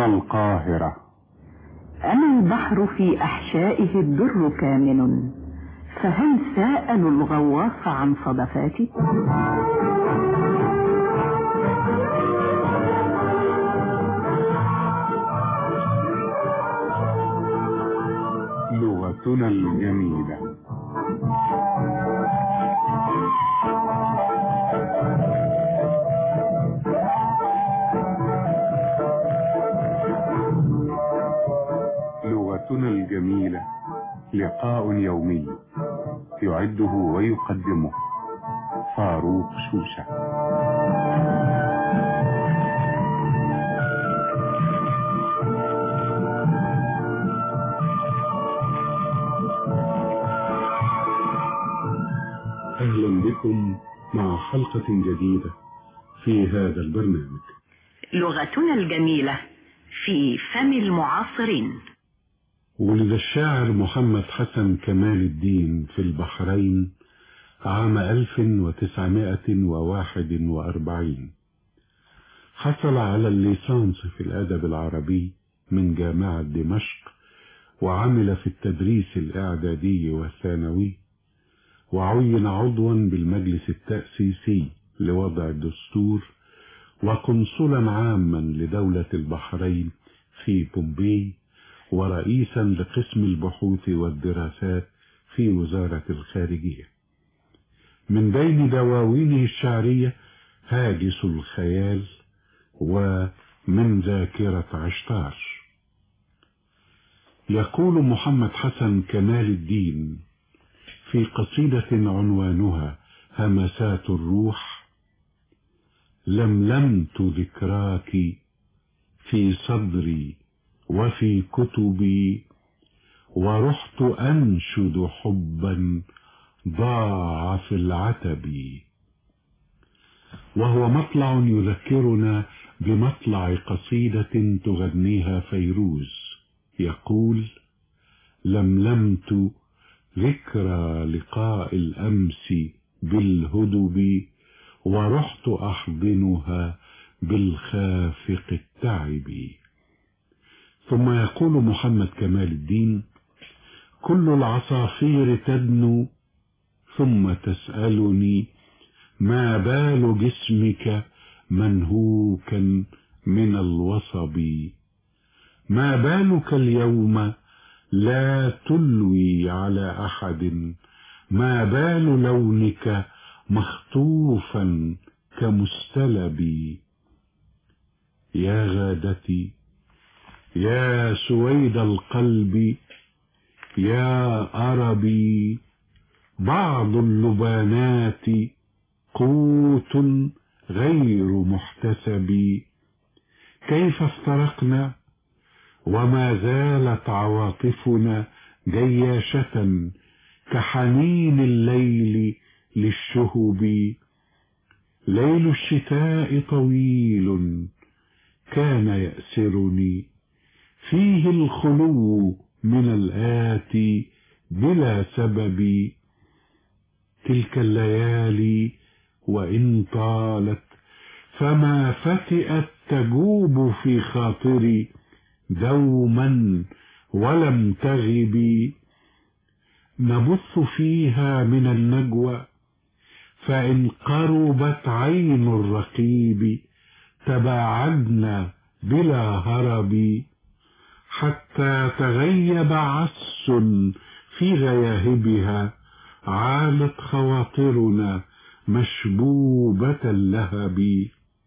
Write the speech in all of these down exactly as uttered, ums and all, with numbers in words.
القاهرة. أنا البحر في أحشائه الدر كامن، فهل سألوا الغواص عن صدفاتي؟ لغتنا الجميلة. لغتنا الجميلة لقاء يومي يعده ويقدمه فاروق شوشة. أهلا بكم مع حلقة جديدة في هذا البرنامج. لغتنا الجميلة في فم المعاصرين. ولد الشاعر محمد حسن كمال الدين في البحرين عام ألف وتسعمائة وواحد وأربعين. حصل على الليسانس في الأدب العربي من جامعة دمشق، وعمل في التدريس الإعدادي والثانوي، وعين عضوا بالمجلس التأسيسي لوضع الدستور، وقنصلا عاما لدولة البحرين في بومبي، ورئيسا لقسم البحوث والدراسات في وزارة الخارجية. من بين دواوينه الشعرية هاجس الخيال ومن ذاكرة عشتار. يقول محمد حسن كمال الدين في قصيدة عنوانها همسات الروح: لملمت ذكراك في صدري وفي كتبي، ورحت أنشد حبا ضاع في العتب. وهو مطلع يذكرنا بمطلع قصيدة تغنيها فيروز، يقول: لملمت ذكرى لقاء الأمس بالهدب، ورحت أحضنها بالخافق التعب. ثم يقول محمد كمال الدين: كل العصافير تدنو ثم تسألني ما بال جسمك منهوكا من الوصب، ما بالك اليوم لا تلوي على أحد، ما بال لونك مخطوفا كمستلب. يا غادتي يا سويد القلب يا أربي، بعض اللبانات قوت غير محتسب. كيف افترقنا وما زالت عواطفنا جياشة كحنين الليل للشهب. ليل الشتاء طويل كان يأسرني، فيه الخلو من الآتي بلا سبب. تلك الليالي وإن طالت فما فتئت تجوب في خاطري دوما ولم تغب. نبث فيها من النجوى، فإن قربت عين الرقيب تباعدنا بلا هرب. حتى تغيب عس في غياهبها، عالت خواطرنا مشبوبة اللهب.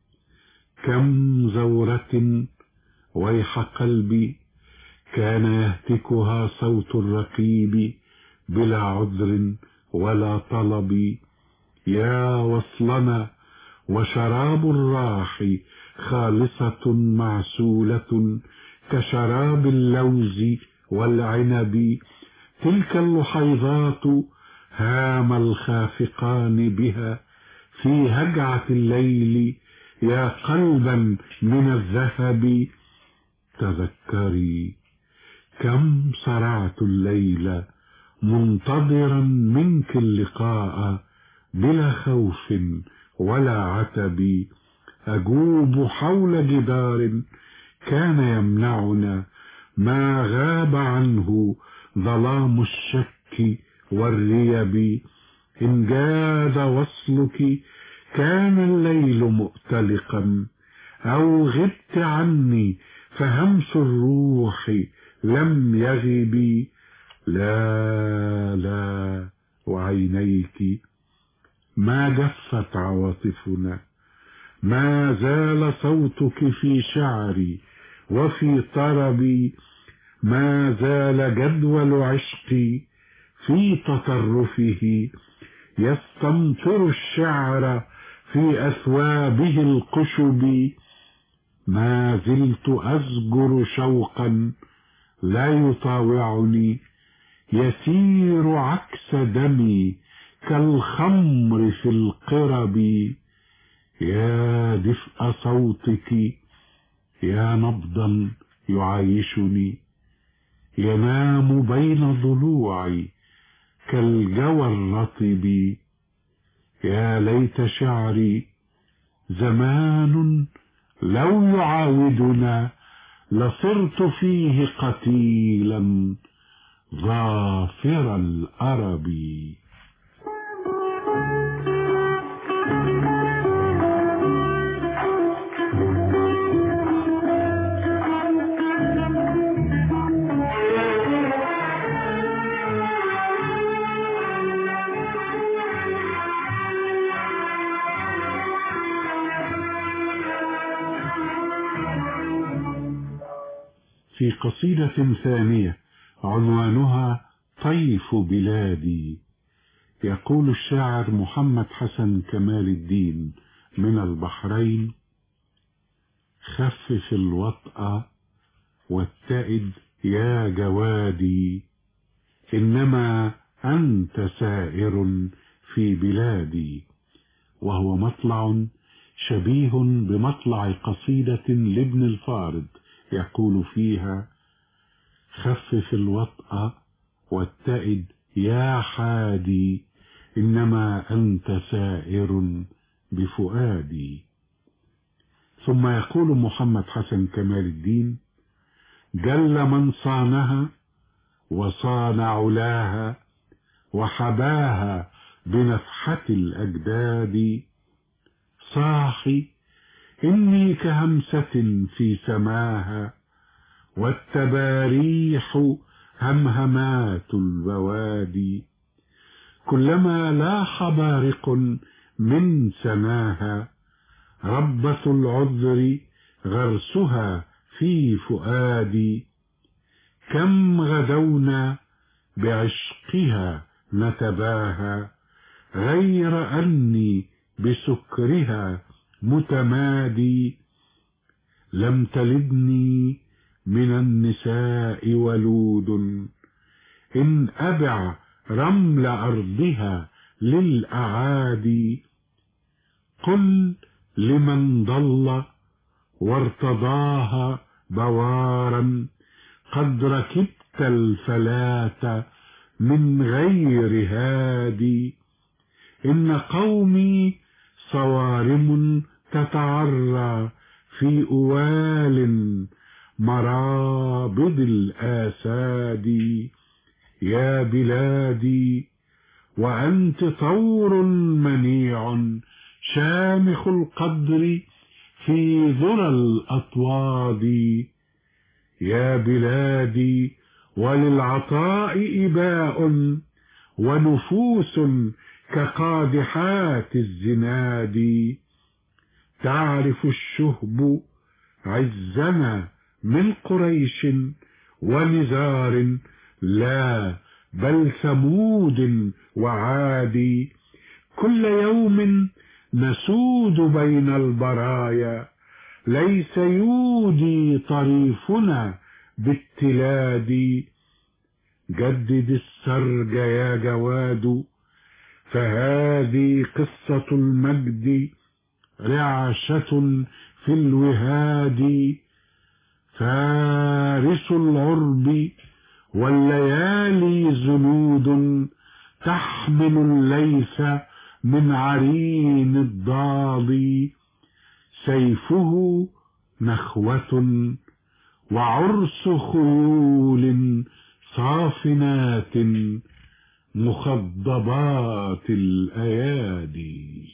كم زورة ويح قلبي كان يهتكها صوت الرقيب بلا عذر ولا طلب. يا وصلنا وشراب الراح خالصة معسولة كشراب اللوز والعنب. تلك اللحيظات هام الخافقان بها في هجعة الليل يا قلبا من الذهب. تذكري كم صرعت الليل منتظرا منك اللقاء بلا خوف ولا عتب. أجوب حول جدار كان يمنعنا ما غاب عنه ظلام الشك والريب. إن جاد وصلك كان الليل مؤتلقا، أو غبت عني فهمس الروح لم يغب. لا لا وعينيك ما جفت عواطفنا، ما زال صوتك في شعري وفي طربي، ما زال جدول عشقي في تطرفه يستمطر الشعر في أثوابه القشب. ما زلت أزجر شوقا لا يطاوعني، يسير عكس دمي كالخمر في القرب. يا دفء صوتك، يا نبضا يعايشني، ينام بين ضلوعي كالجوى الرطب. يا ليت شعري زمان لو يعاودنا، لصرت فيه قتيلا ظافر الأرب. في قصيدة ثانية عنوانها طيف بلادي، يقول الشاعر محمد حسن كمال الدين من البحرين: خفف الوطأ واتئد يا جوادي، إنما أنت سائر في بلادي. وهو مطلع شبيه بمطلع قصيدة لابن الفارض يقول فيها: خفف الوطأ واتئد يا حادي، إنما أنت سائر بفؤادي. ثم يقول محمد حسن كمال الدين: جل من صانها وصان علاها وحباها بنفحة الأجداد. صاحي إني كهمسة في سماها، والتباريح همهمات البوادي. كلما لاح بارق من سماها، ربة العذر غرسها في فؤادي. كم غدونا بعشقها نتباهى، غير أني بسكرها متمادي. لم تلدني من النساء ولود، إن أبع رمل أرضها للأعادي. قل لمن ضل وارتضاها بوارا، قد ركبت الفلاة من غير هادي. إن قومي صوارم تتعرى في أوال مرابض الآساد. يا بلادي وأنت طور منيع شامخ القدر في ذرى الأطواد. يا بلادي وللعطاء إباء ونفوس كقادحات الزناد. تعرف الشهب عزنا من قريش ونزار، لا بل ثمود وعاد. كل يوم نسود بين البرايا، ليس يودي طريفنا بالتلاد. جدد السرج يا جواد، فهذه قصة المجد رعشة في الوهاد. فارس العرب والليالي زنود، تحمل الليث من عرين الضاد. سيفه نخوة وعرس خيول صافنات مخضبات الأيادي.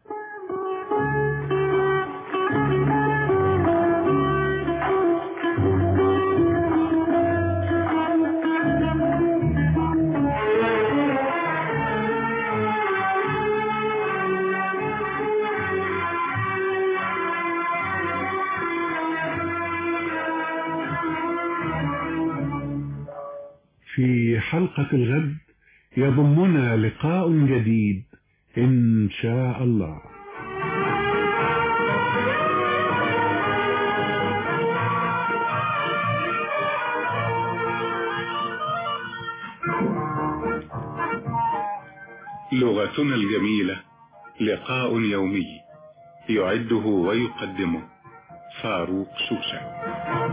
في حلقة الغد يضمنا لقاء جديد إن شاء الله. لغتنا الجميلة لقاء يومي، يعده ويقدمه فاروق سوسة.